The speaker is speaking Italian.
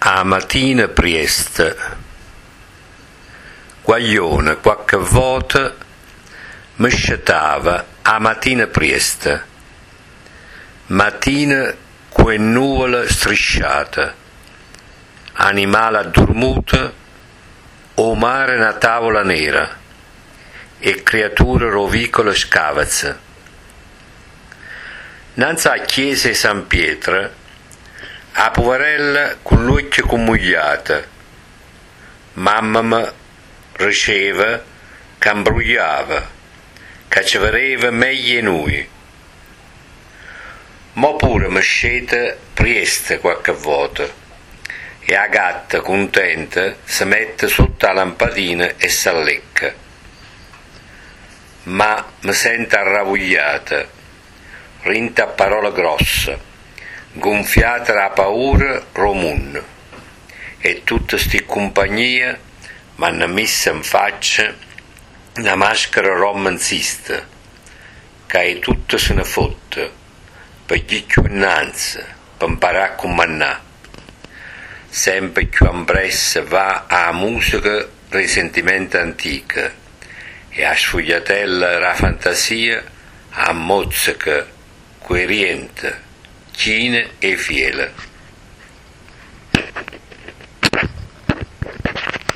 A mattina priest, guaglione qualche volta mi scettava a mattina priest, mattina con nuvole strisciate, animale addormuto, o mare una tavola nera e creature rovicole scavazze. Nanza a chiesa di San Pietro, a poverella con l'occhio commugliata, mamma mi riceva che imbrugliava, che ci vedeva meglio noi. Ma pure mi scete prieste qualche volta e la gatta contenta si mette sotto la lampadina e si allecca. Ma mi sento arravogliata, rinta a parole grosse, gonfiata la paura romun, e tutte sti compagnie m'hanno messa in faccia una maschera romanzista, che è tutta se ne fotte, per gli più innanzi, per imparare a comandare. Sempre più ambressa va a musica risentimento antica, e a sfogliatella la fantasia a mozzica, queriente, chine e fiele.